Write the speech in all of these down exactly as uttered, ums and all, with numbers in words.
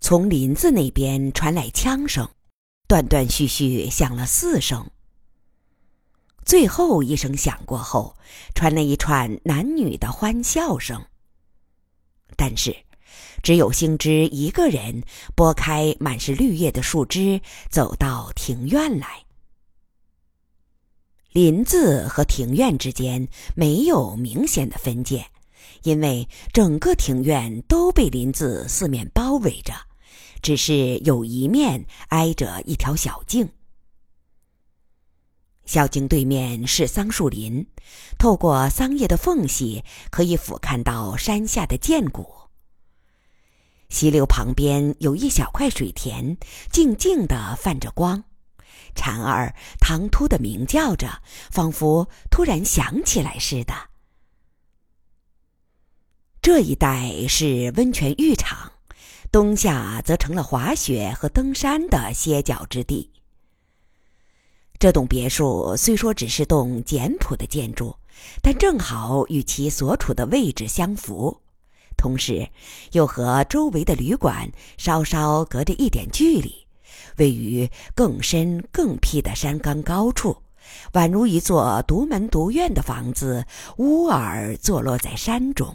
从林子那边传来枪声，断断续续响了四声。最后一声响过后，传来一串男女的欢笑声。但是只有星之一个人拨开满是绿叶的树枝，走到庭院来。林子和庭院之间没有明显的分界，因为整个庭院都被林子四面包围着，只是有一面挨着一条小径。小径对面是桑树林，透过桑叶的缝隙可以俯瞰到山下的涧谷。溪流旁边有一小块水田，静静地泛着光，蝉儿唐突地鸣叫着，仿佛突然想起来似的。这一带是温泉浴场，冬夏则成了滑雪和登山的歇脚之地。这栋别墅虽说只是栋简朴的建筑，但正好与其所处的位置相符，同时又和周围的旅馆稍稍隔着一点距离，位于更深更僻的山岗高处，宛如一座独门独院的房子，乌耳坐落在山中。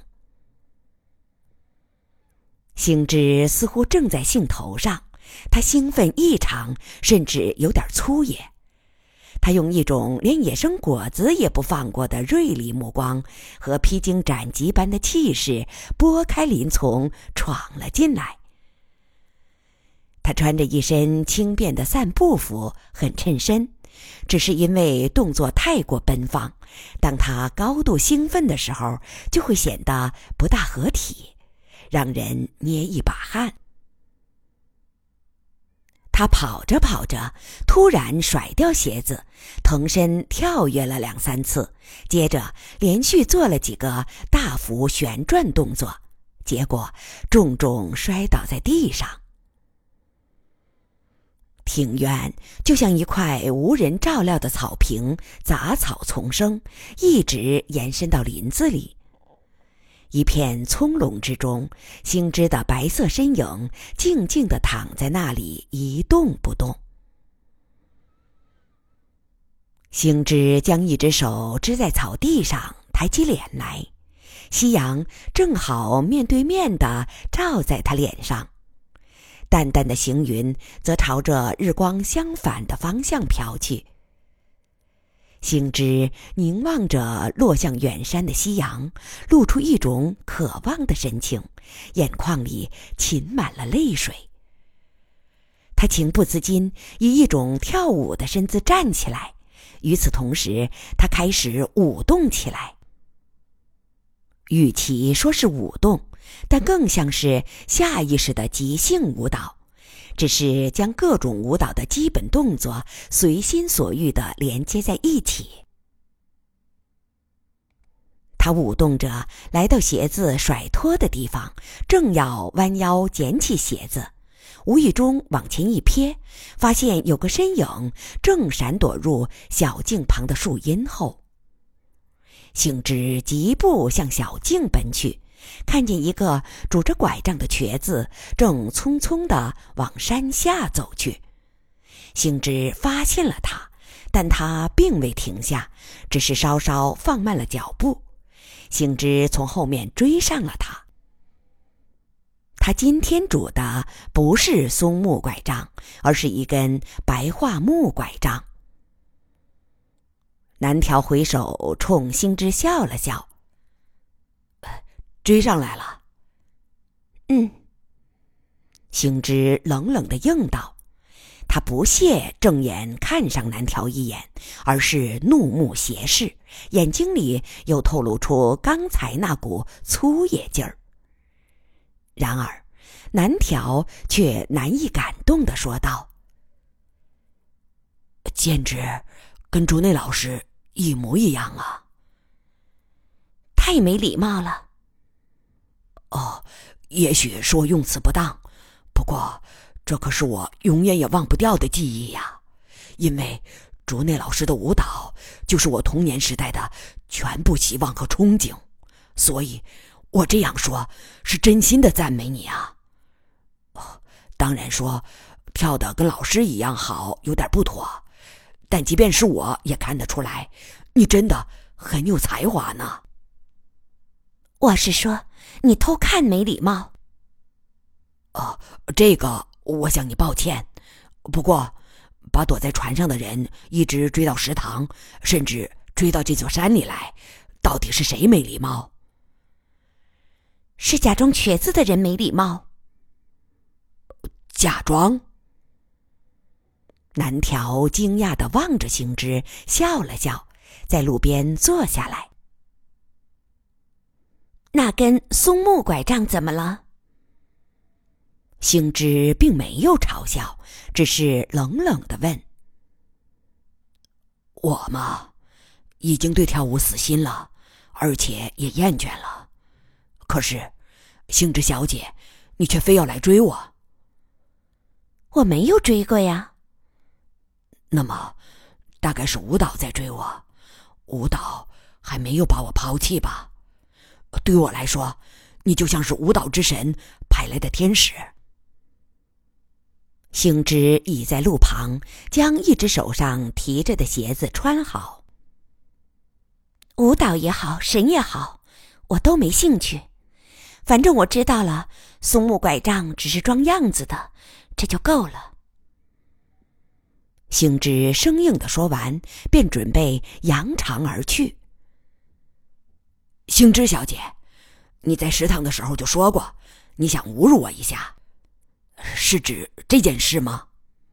星之似乎正在兴头上，他兴奋异常，甚至有点粗野。他用一种连野生果子也不放过的锐利目光和披荆斩棘般的气势，拨开林丛闯了进来。他穿着一身轻便的散步服，很衬身，只是因为动作太过奔放，当他高度兴奋的时候，就会显得不大合体，让人捏一把汗。他跑着跑着，突然甩掉鞋子，腾身跳跃了两三次，接着连续做了几个大幅旋转动作，结果重重摔倒在地上。庭院就像一块无人照料的草坪，杂草丛生，一直延伸到林子里。一片葱茏之中，星之的白色身影静静地躺在那里，一动不动。星之将一只手支在草地上，抬起脸来，夕阳正好面对面地照在他脸上，淡淡的行云则朝着日光相反的方向飘去。星之凝望着落向远山的夕阳，露出一种渴望的神情，眼眶里噙满了泪水。他情不自禁以一种跳舞的身姿站起来，与此同时，他开始舞动起来。与其说是舞动，但更像是下意识的即兴舞蹈，只是将各种舞蹈的基本动作随心所欲地连接在一起。他舞动着来到鞋子甩脱的地方，正要弯腰捡起鞋子，无意中往前一瞥，发现有个身影正闪躲入小径旁的树荫后。星之疾步向小径奔去，看见一个拄着拐杖的瘸子正匆匆地往山下走去。星之发现了他，但他并未停下，只是稍稍放慢了脚步。星之从后面追上了他。他今天拄的不是松木拐杖，而是一根白桦木拐杖。南条回首冲星之笑了笑，追上来了。嗯。星之冷冷地应道，他不屑正眼看上南条一眼，而是怒目斜视，眼睛里又透露出刚才那股粗野劲儿。然而南条却难以感动地说道，简直跟竹内老师一模一样啊。太没礼貌了。哦，也许是我用词不当，不过这可是我永远也忘不掉的记忆呀。因为竹内老师的舞蹈就是我童年时代的全部希望和憧憬，所以我这样说是真心的赞美你啊。哦， 当然说跳得跟老师一样好有点不妥，但即便是我也看得出来，你真的很有才华呢。 我是说，你偷看没礼貌。 哦，这个我向你抱歉。不过，把躲在船上的人一直追到食堂，甚至追到这座山里来，到底是谁没礼貌？ 是假装瘸子的人没礼貌。 假装？ 南条惊讶地望着星之，笑了笑，在路边坐下来。那根松木拐杖怎么了？星之并没有嘲笑，只是冷冷地问： 我嘛，已经对跳舞死心了，而且也厌倦了。可是，星之小姐，你却非要来追我。 我没有追过呀。 那么，大概是舞蹈在追我，舞蹈还没有把我抛弃吧？对我来说，你就像是舞蹈之神派来的天使。 星之倚在路旁，将一只手上提着的鞋子穿好。舞蹈也好，神也好，我都没兴趣。反正我知道了，松木拐杖只是装样子的，这就够了。星之生硬地说完，便准备扬长而去。 星之小姐，你在食堂的时候就说过，你想侮辱我一下，是指这件事吗？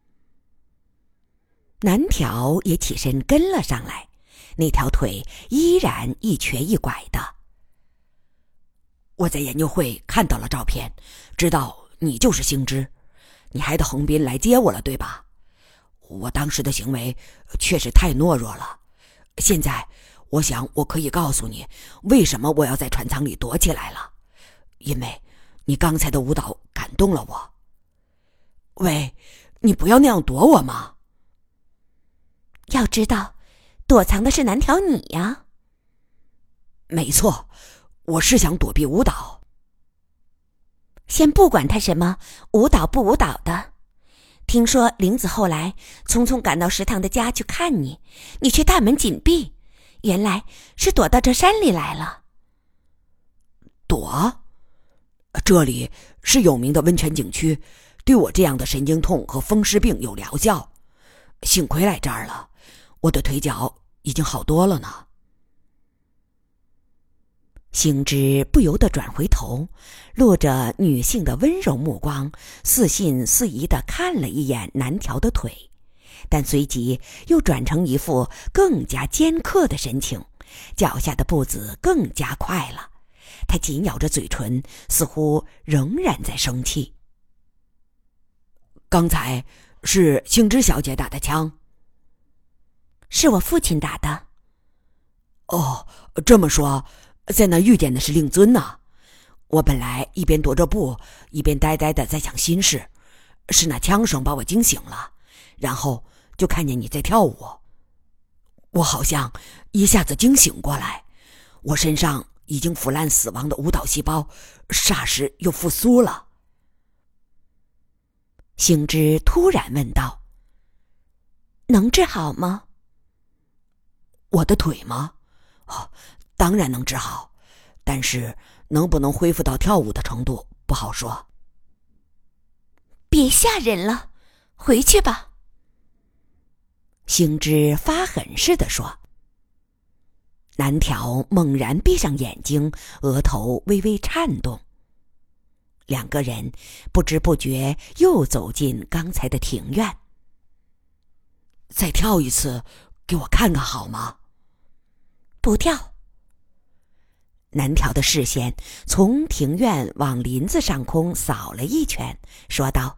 南条也起身跟了上来，那条腿依然一瘸一拐的。 我在研究会看到了照片，知道你就是星之，你还得横滨来接我了，对吧？我当时的行为确实太懦弱了。现在我想我可以告诉你，为什么我要在船舱里躲起来了。因为你刚才的舞蹈感动了我。喂，你不要那样躲我嘛。 要知道，躲藏的是南条你呀。 没错，我是想躲避舞蹈。 先不管他什么舞蹈不舞蹈的，听说玲子后来匆匆赶到食堂的家去看你，你却大门紧闭，原来是躲到这山里来了。 躲？这里是有名的温泉景区，对我这样的神经痛和风湿病有疗效。幸亏来这儿了，我的腿脚已经好多了呢。 星之不由得转回头，露着女性的温柔目光，似信似疑地看了一眼南条的腿，但随即又转成一副更加尖刻的神情，脚下的步子更加快了。他紧咬着嘴唇，似乎仍然在生气。 刚才是星之小姐打的枪？ 是我父亲打的。 哦，这么说，在那遇见的是令尊呢。我本来一边踱着步，一边呆呆的在想心事，是那枪声把我惊醒了，然后就看见你在跳舞。我好像一下子惊醒过来，我身上已经腐烂死亡的舞蹈细胞霎时又复苏了。 星之突然问道：能治好吗？ 我的腿吗？哦，当然能治好，但是能不能恢复到跳舞的程度不好说。 别吓人了，回去吧。星之发狠似的说。南条猛然闭上眼睛，额头微微颤动。两个人不知不觉又走进刚才的庭院。 再跳一次，给我看看好吗？ 不跳。南条的视线从庭院往林子上空扫了一圈，说道：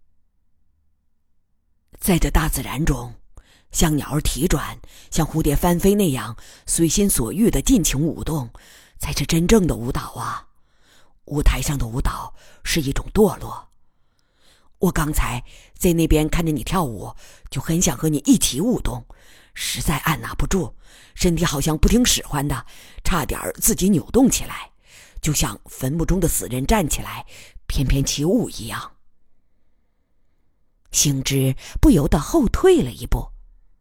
在这大自然中，像鸟儿啼转，像蝴蝶翻飞那样随心所欲的尽情舞动，才是真正的舞蹈啊！舞台上的舞蹈是一种堕落。我刚才在那边看着你跳舞，就很想和你一起舞动，实在按捺不住，身体好像不听使唤的，差点自己扭动起来，就像坟墓中的死人站起来翩翩起舞一样。 星之不由得后退了一步。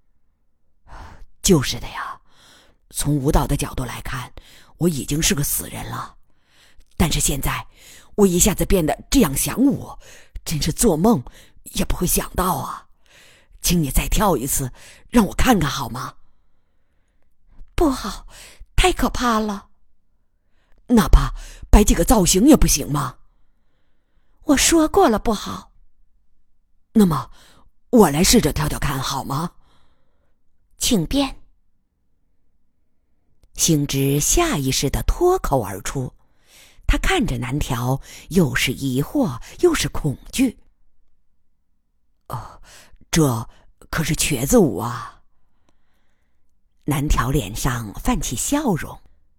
就是的呀，从舞蹈的角度来看，我已经是个死人了。但是现在，我一下子变得这样想舞，真是做梦也不会想到啊！请你再跳一次，让我看看好吗？ 不好，太可怕了。 哪怕摆几个造型也不行吗？ 我说过了不好。 那么，我来试着跳跳看好吗？ 请便。星之下意识地脱口而出，他看着南条，又是疑惑又是恐惧。 哦，这可是瘸子舞啊！ 南条脸上泛起笑容，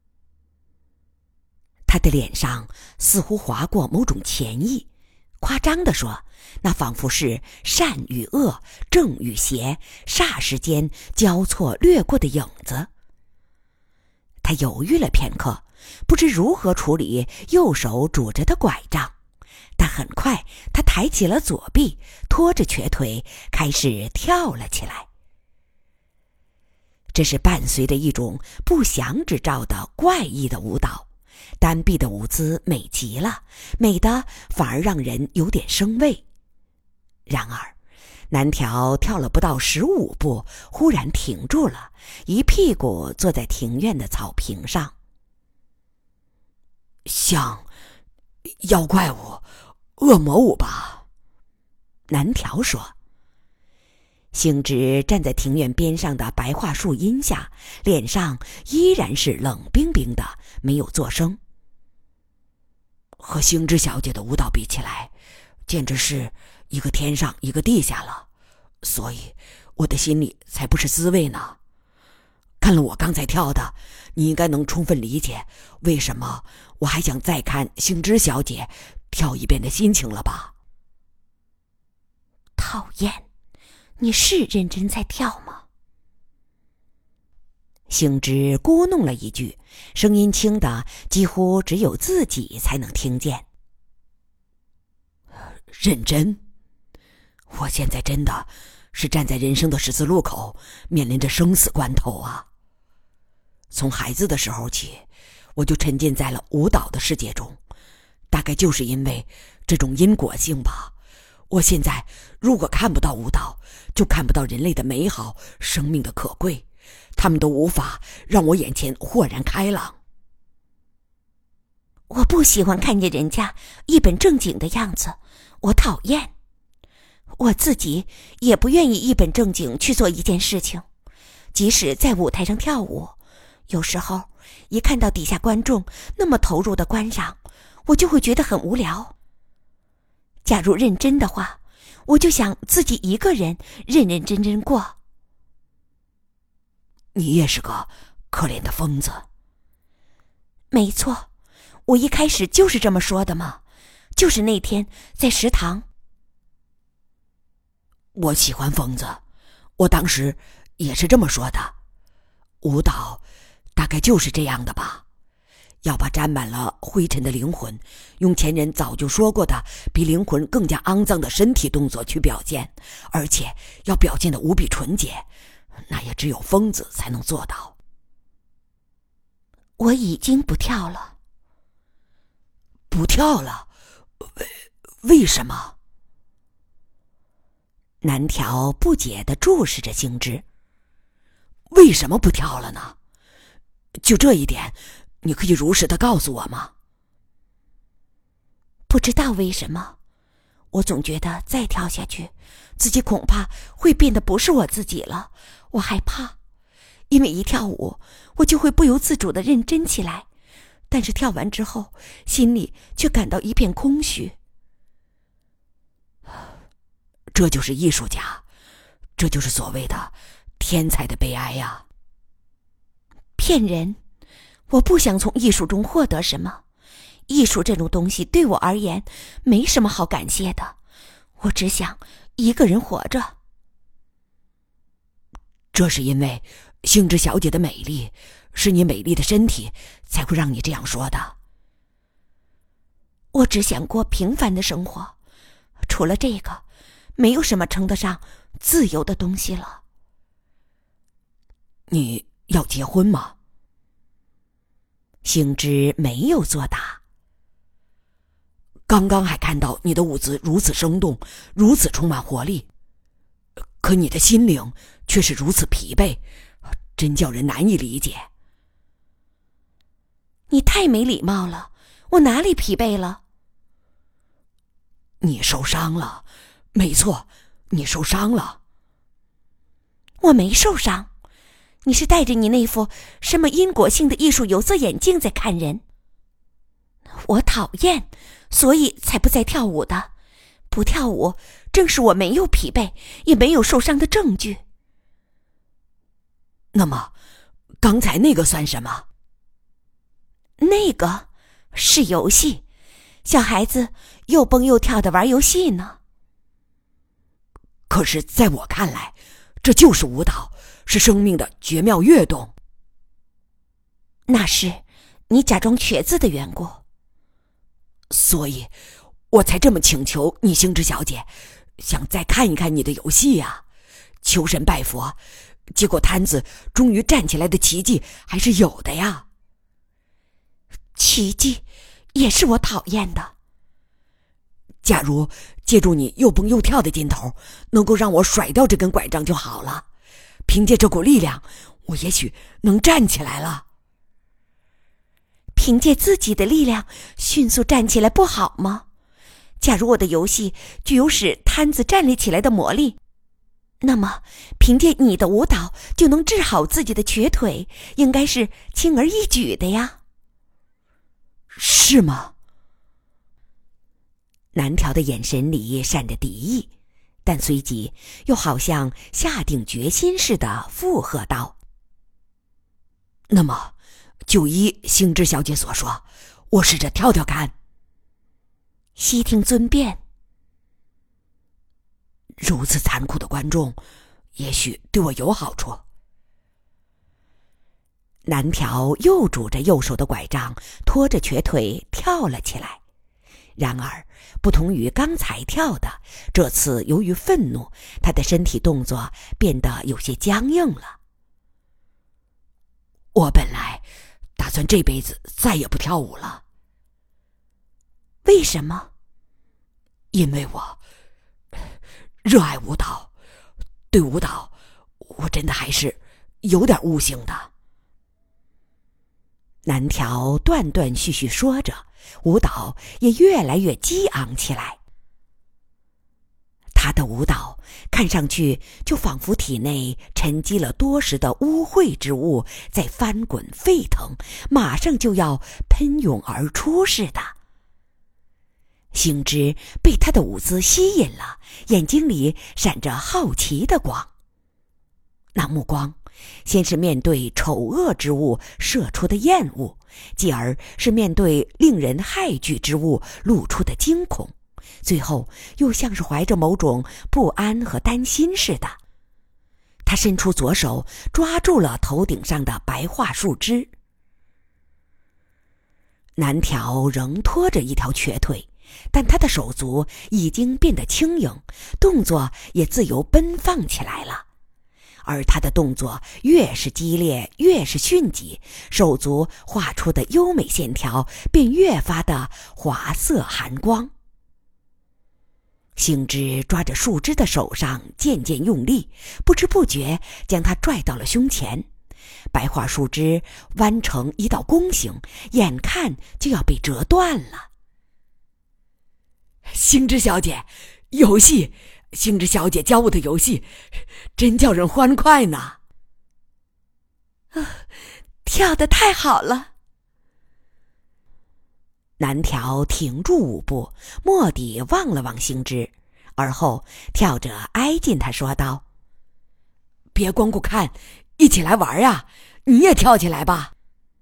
他的脸上似乎划过某种潜意，夸张地说，那仿佛是善与恶、正与邪霎时间交错掠过的影子。他犹豫了片刻，不知如何处理右手拄着的拐杖，但很快他抬起了左臂，拖着瘸腿开始跳了起来。这是伴随着一种不祥之兆的怪异的舞蹈，单臂的舞姿美极了，美得反而让人有点生畏。然而南条跳了不到十五步，忽然停住了，一屁股坐在庭院的草坪上。 像妖怪舞、恶魔舞吧？ 南条说。星之站在庭院边上的白桦树荫下，脸上依然是冷冰冰的，没有作声。 和星之小姐的舞蹈比起来，简直是一个天上一个地下了，所以我的心里才不是滋味呢。看了我刚才跳的，你应该能充分理解为什么我还想再看星之小姐跳一遍的心情了吧？ 讨厌，你是认真在跳吗？星之咕哝了一句，声音轻的几乎只有自己才能听见。 认真？我现在真的是站在人生的十字路口，面临着生死关头啊！从孩子的时候起，我就沉浸在了舞蹈的世界中，大概就是因为这种因果性吧。我现在如果看不到舞蹈，就看不到人类的美好，生命的可贵，他们都无法让我眼前豁然开朗。 我不喜欢看见人家一本正经的样子，我讨厌。我自己也不愿意一本正经去做一件事情，即使在舞台上跳舞，有时候一看到底下观众那么投入的观赏，我就会觉得很无聊。假如认真的话，我就想自己一个人认认真真过。 你也是个可怜的疯子。 没错，我一开始就是这么说的嘛，就是那天在食堂。 我喜欢疯子，我当时也是这么说的。舞蹈大概就是这样的吧，要把沾满了灰尘的灵魂，用前人早就说过的比灵魂更加肮脏的身体动作去表现，而且要表现得无比纯洁，那也只有疯子才能做到。 我已经不跳了。 不跳了？为为什么？ 南条不解地注视着星之。 为什么不跳了呢？就这一点，你可以如实的告诉我吗？ 不知道为什么，我总觉得再跳下去，自己恐怕会变得不是我自己了。我害怕，因为一跳舞，我就会不由自主地认真起来，但是跳完之后，心里却感到一片空虚。 这就是艺术家，这就是所谓的天才的悲哀呀！ 骗人！我不想从艺术中获得什么，艺术这种东西对我而言没什么好感谢的，我只想一个人活着。 这是因为星之小姐的美丽，是你美丽的身体才会让你这样说的。 我只想过平凡的生活，除了这个， 没有什么称得上自由的东西了。 你要结婚吗？ 星之没有作答。 刚刚还看到你的舞姿如此生动，如此充满活力，可你的心灵却是如此疲惫，真叫人难以理解。 你太没礼貌了，我哪里疲惫了？ 你受伤了，没错，你受伤了。 我没受伤，你是戴着你那副什么因果性的艺术有色眼镜在看人。我讨厌，所以才不再跳舞的。不跳舞，正是我没有疲惫，也没有受伤的证据。 那么，刚才那个算什么？ 那个是游戏，小孩子又蹦又跳的玩游戏呢。 可是在我看来，这就是舞蹈，是生命的绝妙跃动。 那是你假装瘸子的缘故。 所以我才这么请求你，星之小姐，想再看一看你的游戏呀、啊，求神拜佛，结果摊子终于站起来的奇迹还是有的呀。 奇迹也是我讨厌的。 假如借助你又蹦又跳的劲头，能够让我甩掉这根拐杖就好了，凭借这股力量，我也许能站起来了。 凭借自己的力量迅速站起来不好吗？假如我的游戏具有使摊子站立起来的魔力，那么凭借你的舞蹈就能治好自己的瘸腿，应该是轻而易举的呀。 是吗？ 南条的眼神里闪着敌意，但随即又好像下定决心似的附和道： 那么就依星之小姐所说，我试着跳跳看。 悉听尊便。 如此残酷的观众，也许对我有好处。 南条又拄着右手的拐杖，拖着瘸腿跳了起来。然而不同于刚才跳的，这次由于愤怒，他的身体动作变得有些僵硬了。 我本来打算这辈子再也不跳舞了。 为什么？ 因为我热爱舞蹈，对舞蹈我真的还是有点悟性的。 南条断断续续说着，舞蹈也越来越激昂起来。他的舞蹈看上去就仿佛体内沉积了多时的污秽之物在翻滚沸腾，马上就要喷涌而出似的。星之被他的舞姿吸引了，眼睛里闪着好奇的光。那目光先是面对丑恶之物射出的厌恶，继而是面对令人骇惧之物露出的惊恐，最后又像是怀着某种不安和担心似的。他伸出左手抓住了头顶上的白桦树枝。南条仍拖着一条瘸腿，但他的手足已经变得轻盈，动作也自由奔放起来了。而他的动作越是激烈，越是迅疾，手足画出的优美线条便越发的华色寒光。星之抓着树枝的手上渐渐用力，不知不觉将它拽到了胸前。白桦树枝弯成一道弓形，眼看就要被折断了。 星之小姐，游戏，星之小姐教我的游戏，真叫人欢快呢。 啊，跳得太好了！南条停住舞步，蓦地望了望星之，而后跳着挨近他说道： 别光顾看，一起来玩啊，你也跳起来吧。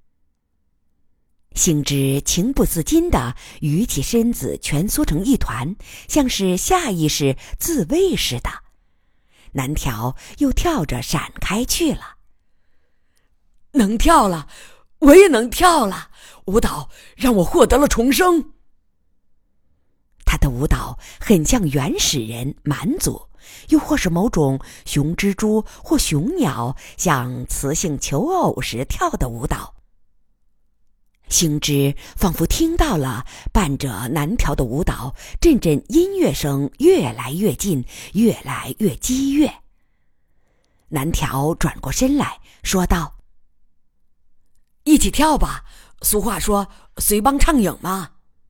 星之情不自禁地举起身子，蜷缩成一团，像是下意识自卫似的。南条又跳着闪开去了。 能跳了，我也能跳了，舞蹈让我获得了重生。 他的舞蹈很像原始人蛮族，又或是某种雄蜘蛛或雄鸟像雌性求偶时跳的舞蹈。星之仿佛听到了伴着南条的舞蹈，阵阵音乐声越来越近，越来越激越。南条转过身来说道：一起跳吧，俗话说随帮唱影嘛。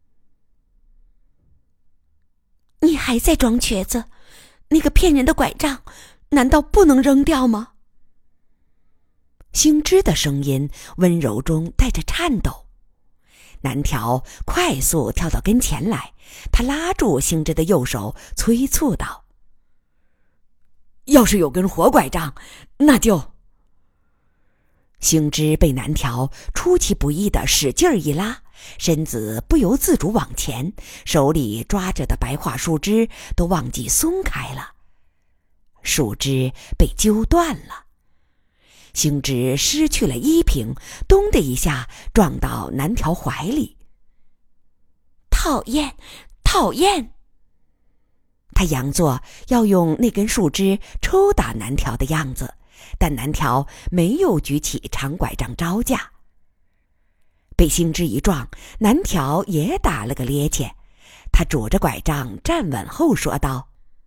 你还在装瘸子？那个骗人的拐杖难道不能扔掉吗？ 星之的声音温柔中带着颤抖。南条快速跳到跟前来，他拉住星之的右手，催促道：要是有根活拐杖，那就……星之被南条出其不意的使劲一拉，身子不由自主往前，手里抓着的白桦树枝都忘记松开了，树枝被揪断了。星之失去了依凭，咚的一下撞到南条怀里。 讨厌，讨厌！ 他佯作要用那根树枝抽打南条的样子，但南条没有举起长拐杖招架。被星之一撞，南条也打了个趔趄，他拄着拐杖站稳后说道：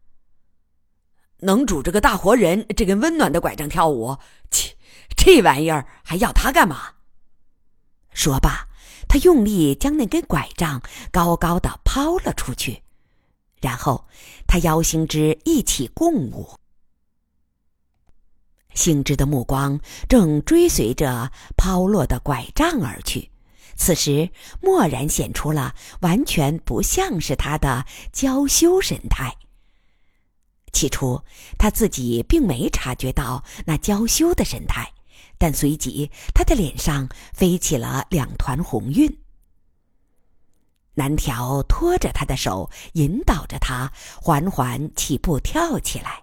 能拄着个大活人这根温暖的拐杖跳舞，切，这玩意儿还要它干嘛？说罢，他用力将那根拐杖高高的抛了出去，然后他邀星之一起共舞。星之的目光正追随着抛落的拐杖而去，此时蓦然显出了完全不像是他的娇羞神态。起初他自己并没察觉到那娇羞的神态，但随即他的脸上飞起了两团红晕。南条拖着他的手，引导着他缓缓起步跳起来。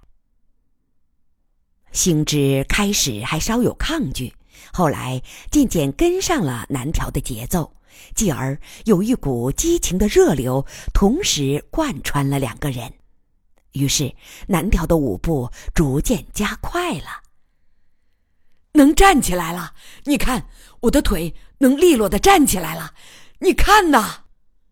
星之开始还稍有抗拒，后来渐渐跟上了南条的节奏，继而有一股激情的热流同时贯穿了两个人。于是南条的舞步逐渐加快了。能站起来了，你看，我的腿能利落地站起来了，你看呐！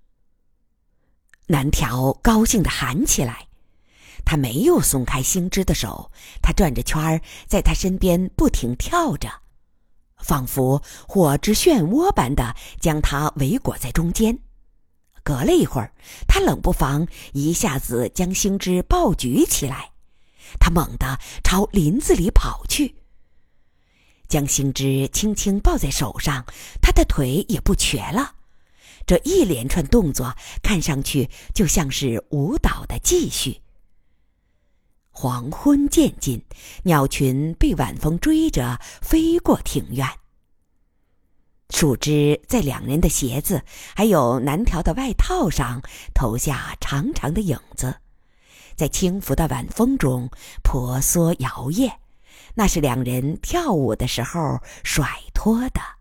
南条高兴地喊起来。他没有松开星之的手，他转着圈儿在他身边不停跳着，仿佛火之漩涡般的将他围裹在中间。隔了一会儿，他冷不防一下子将星之抱举起来，他猛地朝林子里跑去，将星之轻轻抱在手上，他的腿也不瘸了。这一连串动作看上去就像是舞蹈的继续。黄昏渐近，鸟群被晚风追着飞过庭院。树枝在两人的鞋子还有南条的外套上投下长长的影子，在轻拂的晚风中婆娑摇曳，那是两人跳舞的时候甩脱的。